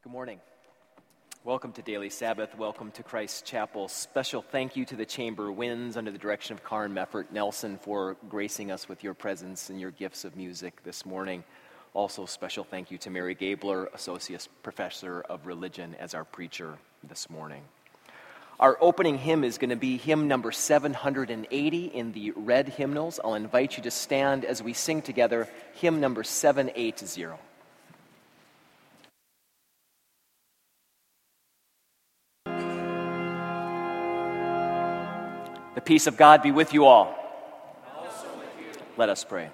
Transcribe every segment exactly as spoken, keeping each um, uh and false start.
Good morning. Welcome to Daily Sabbath. Welcome to Christ Chapel. Special thank you to the Chamber Winds under the direction of Karen Meffert Nelson for gracing us with your presence and your gifts of music this morning. Also, special thank you to Mary Gabler, Associate Professor of Religion, as our preacher this morning. Our opening hymn is going to be hymn number seven hundred eighty in the red hymnals. I'll invite you to stand as we sing together hymn number seven eighty. The peace of God be with you all. Also with you. Let us pray.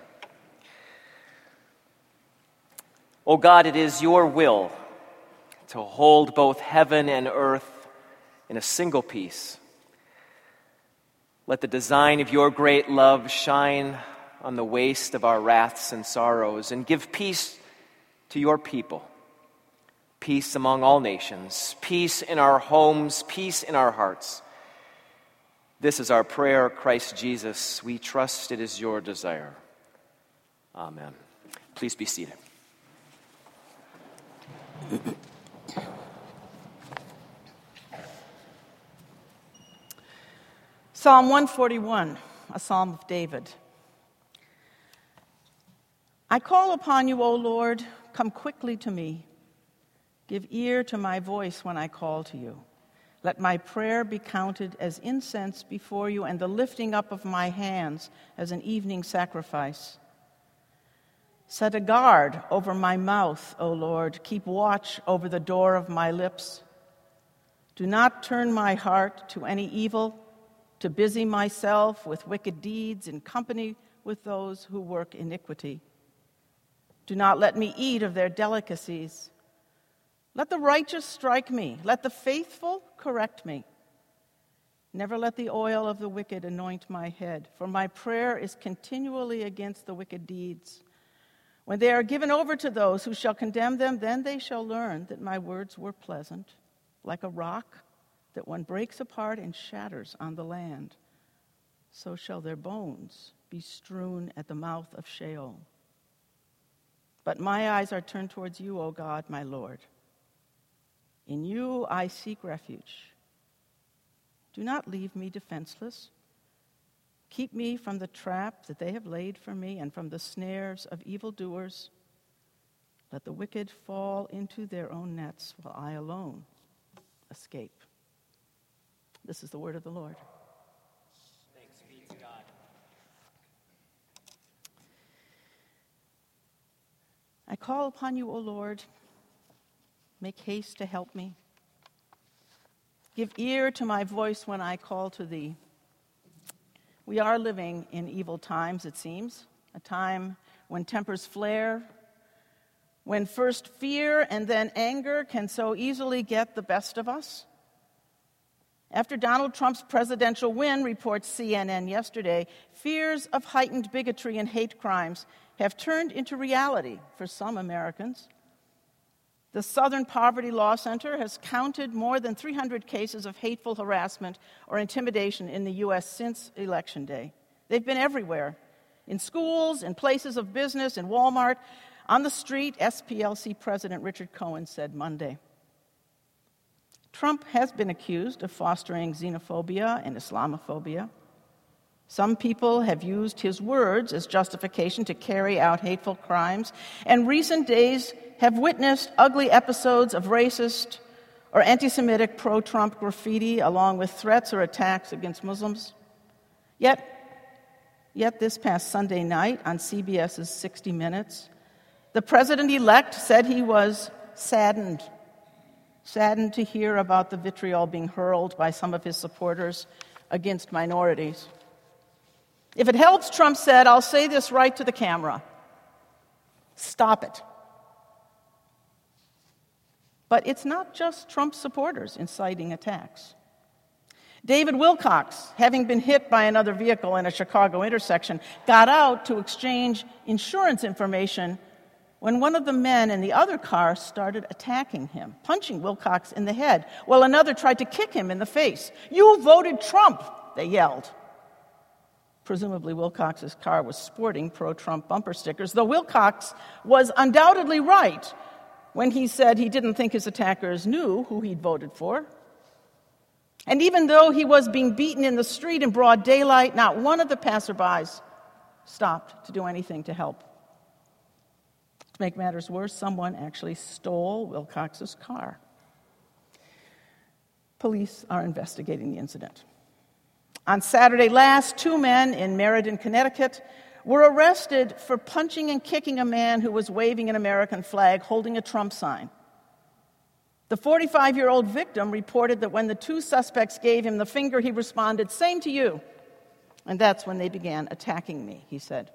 O God, it is your will to hold both heaven and earth in a single peace. Let the design of your great love shine on the waste of our wraths and sorrows, and give peace to your people. Peace among all nations, peace in our homes, peace in our hearts. This is our prayer, Christ Jesus. We trust it is your desire. Amen. Please be seated. Psalm one forty-one, a psalm of David. I call upon you, O Lord, come quickly to me. Give ear to my voice when I call to you. Let my prayer be counted as incense before you, and the lifting up of my hands as an evening sacrifice. Set a guard over my mouth, O Lord. Keep watch over the door of my lips. Do not turn my heart to any evil, to busy myself with wicked deeds in company with those who work iniquity. Do not let me eat of their delicacies. Let the righteous strike me. Let the faithful correct me. Never let the oil of the wicked anoint my head, for my prayer is continually against the wicked deeds. When they are given over to those who shall condemn them, then they shall learn that my words were pleasant, like a rock that one breaks apart and shatters on the land. So shall their bones be strewn at the mouth of Sheol. But my eyes are turned towards you, O God, my Lord. In you I seek refuge. Do not leave me defenseless. Keep me from the trap that they have laid for me and from the snares of evildoers. Let the wicked fall into their own nets while I alone escape. This is the word of the Lord. Thanks be to God. I call upon you, O Lord. Make haste to help me. Give ear to my voice when I call to thee. We are living in evil times, it seems, a time when tempers flare, when first fear and then anger can so easily get the best of us. After Donald Trump's presidential win, reports C N N yesterday, fears of heightened bigotry and hate crimes have turned into reality for some Americans. The Southern Poverty Law Center has counted more than three hundred cases of hateful harassment or intimidation in the U S since Election Day. They've been everywhere, in schools, in places of business, in Walmart, on the street, S P L C President Richard Cohen said Monday. Trump has been accused of fostering xenophobia and Islamophobia. Some people have used his words as justification to carry out hateful crimes, and recent days have witnessed ugly episodes of racist or anti-Semitic pro-Trump graffiti, along with threats or attacks against Muslims. Yet, yet this past Sunday night on CBS's sixty minutes, the president-elect said he was saddened, saddened to hear about the vitriol being hurled by some of his supporters against minorities. If it helps, Trump said, I'll say this right to the camera. Stop it. But it's not just Trump supporters inciting attacks. David Wilcox, having been hit by another vehicle in a Chicago intersection, got out to exchange insurance information when one of the men in the other car started attacking him, punching Wilcox in the head, while another tried to kick him in the face. You voted Trump, they yelled. Presumably Wilcox's car was sporting pro-Trump bumper stickers, though Wilcox was undoubtedly right when he said he didn't think his attackers knew who he'd voted for. And even though he was being beaten in the street in broad daylight, not one of the passerbys stopped to do anything to help. To make matters worse, someone actually stole Wilcox's car. Police are investigating the incident. On Saturday last, two men in Meriden, Connecticut, were arrested for punching and kicking a man who was waving an American flag holding a Trump sign. The forty-five-year-old victim reported that when the two suspects gave him the finger, he responded, "Same to you." And that's when they began attacking me, he said.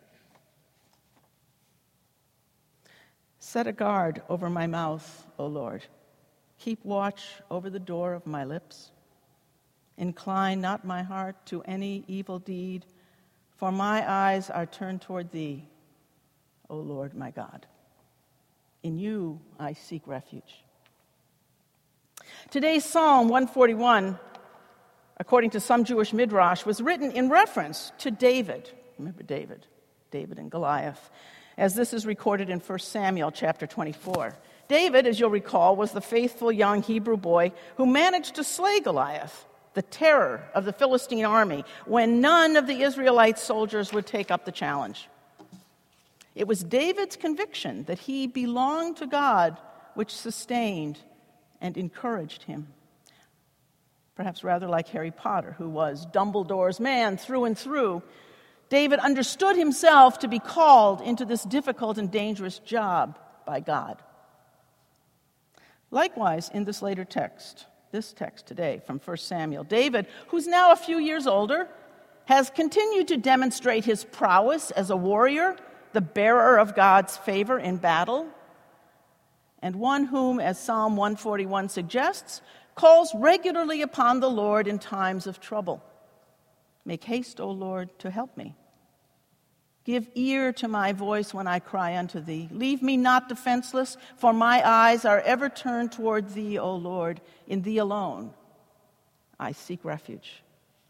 Set a guard over my mouth, O Lord. Keep watch over the door of my lips. Incline not my heart to any evil deed, for my eyes are turned toward thee, O Lord my God. In you I seek refuge. Today's Psalm one forty-one, according to some Jewish midrash, was written in reference to David. Remember David, David and Goliath, as this is recorded in First Samuel chapter twenty-four. David, as you'll recall, was the faithful young Hebrew boy who managed to slay Goliath, the terror of the Philistine army, when none of the Israelite soldiers would take up the challenge. It was David's conviction that he belonged to God which sustained and encouraged him. Perhaps rather like Harry Potter, who was Dumbledore's man through and through, David understood himself to be called into this difficult and dangerous job by God. Likewise, in this later text, this text today from First Samuel, David, who's now a few years older, has continued to demonstrate his prowess as a warrior, the bearer of God's favor in battle, and one whom, as Psalm one forty-one suggests, calls regularly upon the Lord in times of trouble. Make haste, O Lord, to help me. Give ear to my voice when I cry unto thee. Leave me not defenseless, for my eyes are ever turned toward thee, O Lord. In thee alone I seek refuge.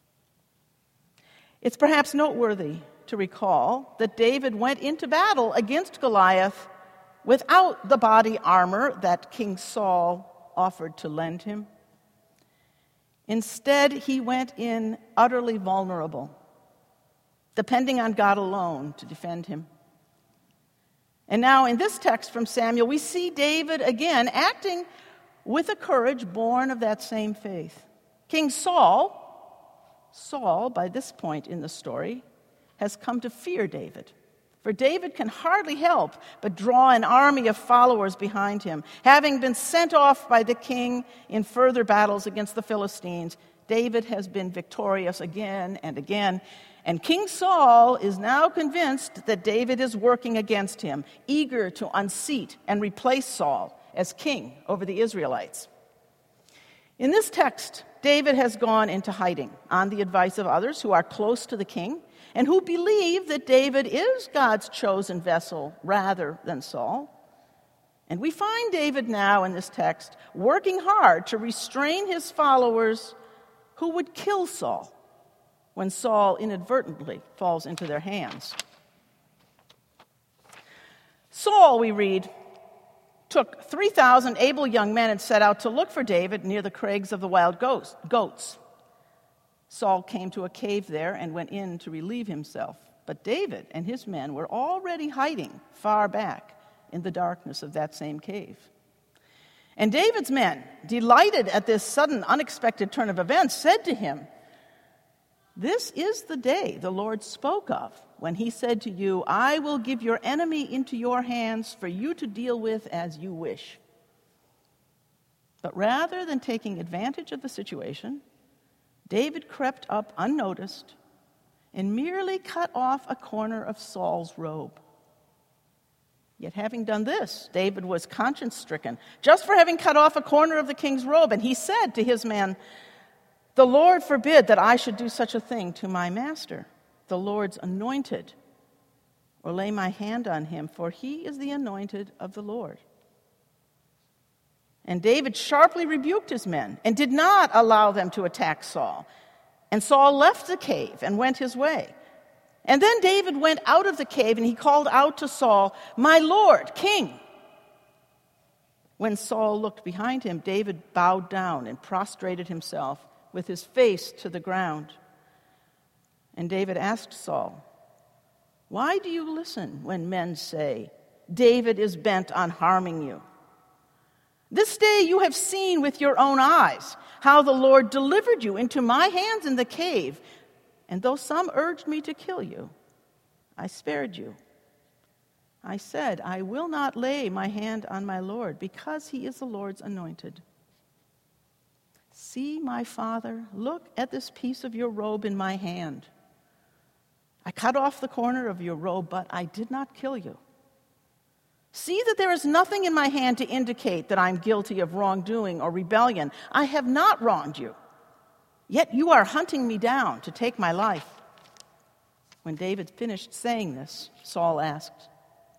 It's perhaps noteworthy to recall that David went into battle against Goliath without the body armor that King Saul offered to lend him. Instead, he went in utterly vulnerable, depending on God alone to defend him. And now in this text from Samuel, we see David again acting with a courage born of that same faith. King Saul, Saul, by this point in the story, has come to fear David. For David can hardly help but draw an army of followers behind him. Having been sent off by the king in further battles against the Philistines, David has been victorious again and again. And King Saul is now convinced that David is working against him, eager to unseat and replace Saul as king over the Israelites. In this text, David has gone into hiding on the advice of others who are close to the king and who believe that David is God's chosen vessel rather than Saul. And we find David now in this text working hard to restrain his followers who would kill Saul when Saul inadvertently falls into their hands. Saul, we read, took three thousand able young men and set out to look for David near the crags of the wild goats. Saul came to a cave there and went in to relieve himself. But David and his men were already hiding far back in the darkness of that same cave. And David's men, delighted at this sudden, unexpected turn of events, said to him, "This is the day the Lord spoke of when he said to you, 'I will give your enemy into your hands for you to deal with as you wish.'" But rather than taking advantage of the situation, David crept up unnoticed and merely cut off a corner of Saul's robe. Yet having done this, David was conscience-stricken, just for having cut off a corner of the king's robe, and he said to his men, "The Lord forbid that I should do such a thing to my master, the Lord's anointed, or lay my hand on him, for he is the anointed of the Lord." And David sharply rebuked his men and did not allow them to attack Saul. And Saul left the cave and went his way. And then David went out of the cave and he called out to Saul, "My Lord, king." When Saul looked behind him, David bowed down and prostrated himself with his face to the ground. And David asked Saul, "Why do you listen when men say, 'David is bent on harming you'? This day you have seen with your own eyes how the Lord delivered you into my hands in the cave, and though some urged me to kill you, I spared you. I said, 'I will not lay my hand on my Lord, because he is the Lord's anointed.' See, my father, look at this piece of your robe in my hand. I cut off the corner of your robe, but I did not kill you. See that there is nothing in my hand to indicate that I'm guilty of wrongdoing or rebellion. I have not wronged you. Yet you are hunting me down to take my life." When David finished saying this, Saul asked,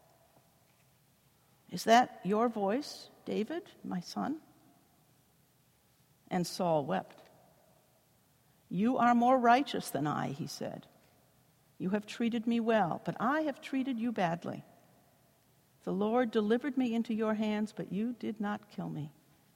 "Is that your voice, David, my son?" And Saul wept. "You are more righteous than I," he said. "You have treated me well, but I have treated you badly. The Lord delivered me into your hands, but you did not kill me."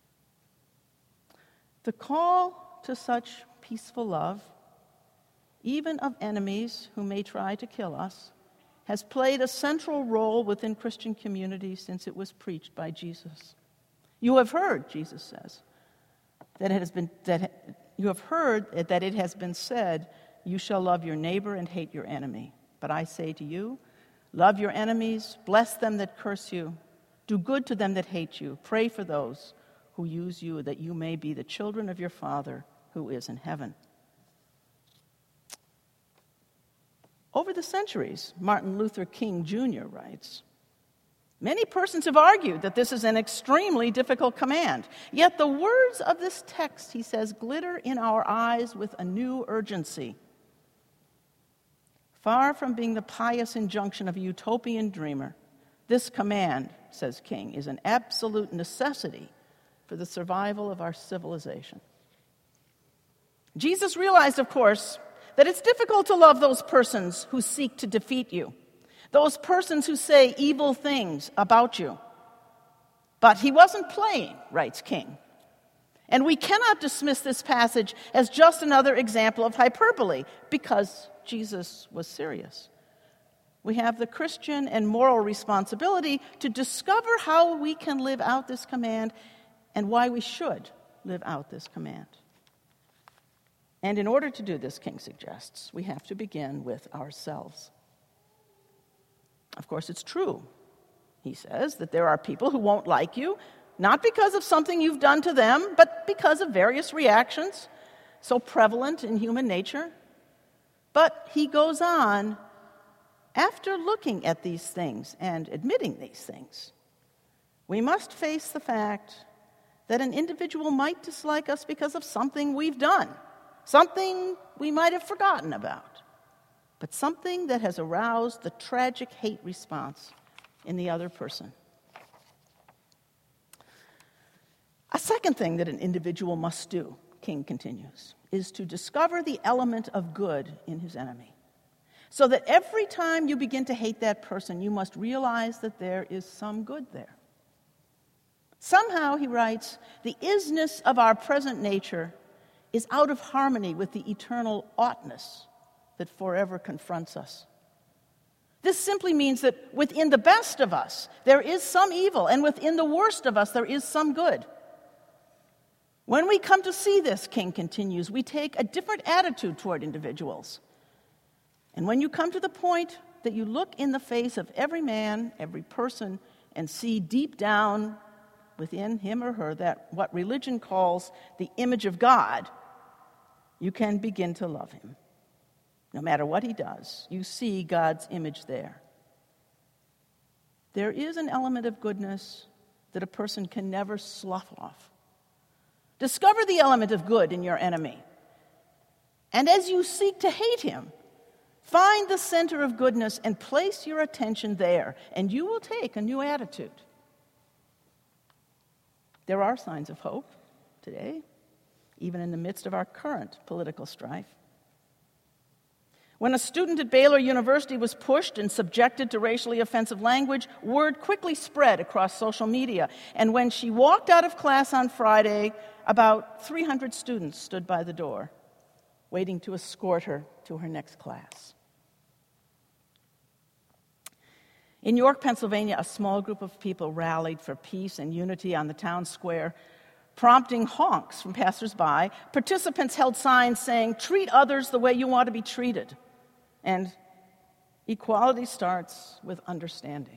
The call to such peaceful love, even of enemies who may try to kill us, has played a central role within Christian communities since it was preached by Jesus. You have heard, Jesus says, that it has been that you have heard that it has been said, "You shall love your neighbor and hate your enemy." But I say to you, love your enemies, bless them that curse you, do good to them that hate you, pray for those who use you, that you may be the children of your Father who is in heaven. Over the centuries, Martin Luther King Junior writes, "Many persons have argued that this is an extremely difficult command. Yet the words of this text," he says, "glitter in our eyes with a new urgency. Far from being the pious injunction of a utopian dreamer, this command," says King, "is an absolute necessity for the survival of our civilization." Jesus realized, of course, that it's difficult to love those persons who seek to defeat you, those persons who say evil things about you. But he wasn't playing, writes King. And we cannot dismiss this passage as just another example of hyperbole, because Jesus was serious. We have the Christian and moral responsibility to discover how we can live out this command and why we should live out this command. And in order to do this, King suggests, we have to begin with ourselves. Of course, it's true, he says, that there are people who won't like you, not because of something you've done to them, but because of various reactions so prevalent in human nature. But he goes on, after looking at these things and admitting these things, we must face the fact that an individual might dislike us because of something we've done, something we might have forgotten about, but something that has aroused the tragic hate response in the other person. A second thing that an individual must do, King continues, is to discover the element of good in his enemy. So that every time you begin to hate that person, you must realize that there is some good there. Somehow, he writes, the isness of our present nature is out of harmony with the eternal oughtness that forever confronts us. This simply means that within the best of us, there is some evil, and within the worst of us, there is some good. When we come to see this, King continues, we take a different attitude toward individuals. And when you come to the point that you look in the face of every man, every person, and see deep down within him or her that what religion calls the image of God, you can begin to love him. No matter what he does, you see God's image there. There is an element of goodness that a person can never slough off. Discover the element of good in your enemy. And as you seek to hate him, find the center of goodness and place your attention there, and you will take a new attitude. There are signs of hope today, even in the midst of our current political strife. When a student at Baylor University was pushed and subjected to racially offensive language, word quickly spread across social media. And when she walked out of class on Friday, about three hundred students stood by the door, waiting to escort her to her next class. In York, Pennsylvania, a small group of people rallied for peace and unity on the town square, prompting honks from passersby. Participants held signs saying, "Treat others the way you want to be treated." And equality starts with understanding.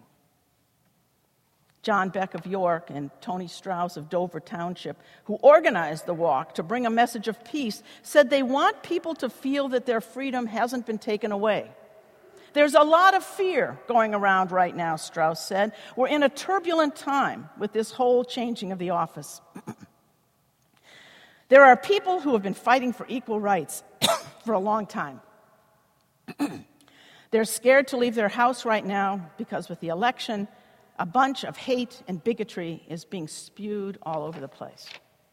John Beck of York and Tony Strauss of Dover Township, who organized the walk to bring a message of peace, said they want people to feel that their freedom hasn't been taken away. There's a lot of fear going around right now, Strauss said. We're in a turbulent time with this whole changing of the office. There are people who have been fighting for equal rights for a long time. They're scared to leave their house right now because with the election, a bunch of hate and bigotry is being spewed all over the place.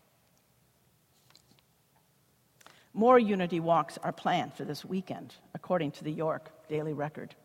More unity walks are planned for this weekend, according to the York Daily Record.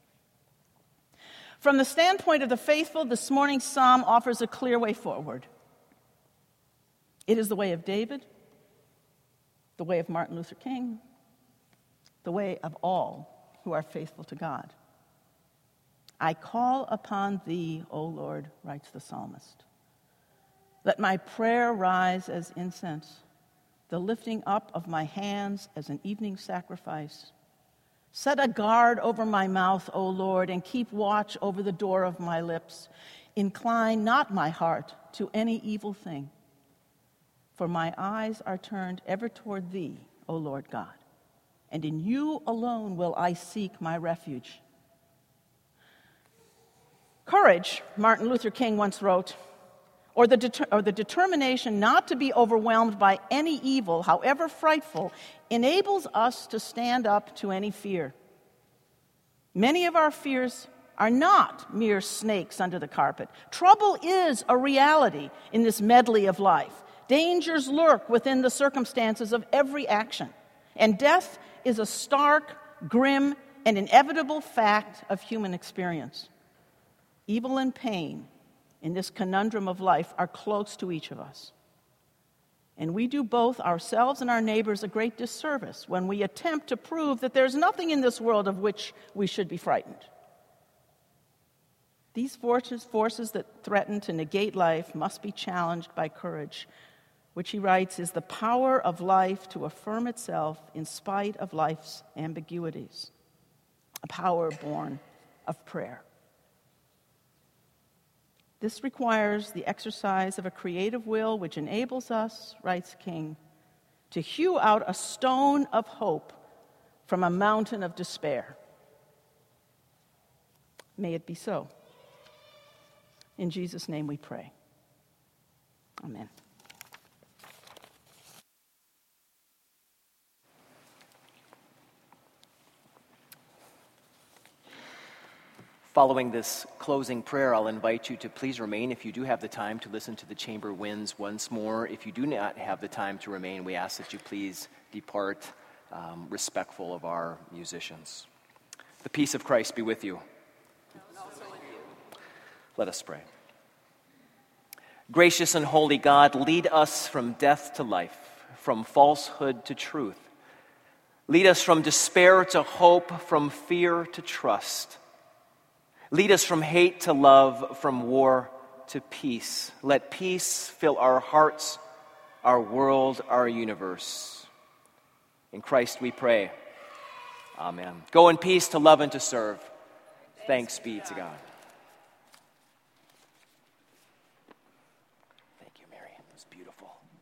From the standpoint of the faithful, this morning's psalm offers a clear way forward. It is the way of David, the way of Martin Luther King, the way of all who are faithful to God. I call upon thee, O Lord, writes the psalmist. Let my prayer rise as incense, the lifting up of my hands as an evening sacrifice. Set a guard over my mouth, O Lord, and keep watch over the door of my lips. Incline not my heart to any evil thing, for my eyes are turned ever toward thee, O Lord God, and in you alone will I seek my refuge. Courage, Martin Luther King once wrote, or the, deter- or the determination not to be overwhelmed by any evil, however frightful, enables us to stand up to any fear. Many of our fears are not mere snakes under the carpet. Trouble is a reality in this medley of life. Dangers lurk within the circumstances of every action. And death is a stark, grim, and inevitable fact of human experience. Evil and pain in this conundrum of life are close to each of us. And we do both ourselves and our neighbors a great disservice when we attempt to prove that there's nothing in this world of which we should be frightened. These forces, forces that threaten to negate life must be challenged by courage, which he writes is the power of life to affirm itself in spite of life's ambiguities, a power born of prayer. This requires the exercise of a creative will which enables us, writes King, to hew out a stone of hope from a mountain of despair. May it be so. In Jesus' name we pray. Amen. Following this closing prayer, I'll invite you to please remain if you do have the time to listen to the chamber winds once more. If you do not have the time to remain, we ask that you please depart um, respectful of our musicians. The peace of Christ be with you. Let us pray. Gracious and holy God, lead us from death to life, from falsehood to truth. Lead us from despair to hope, from fear to trust. Lead us from hate to love, from war to peace. Let peace fill our hearts, our world, our universe. In Christ we pray. Amen. Go in peace to love and to serve. Thanks be to God. Thank you, Mary. It was beautiful.